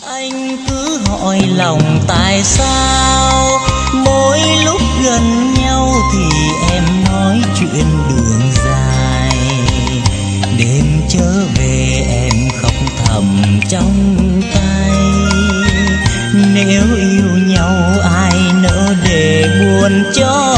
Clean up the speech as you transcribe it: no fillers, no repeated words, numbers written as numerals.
Anh cứ hỏi lòng tại sao mỗi lúc gần nhau thì em nói chuyện đường dài. Đêm trở về em khóc thầm trong tay. Nếu yêu nhau ai nỡ để buồn cho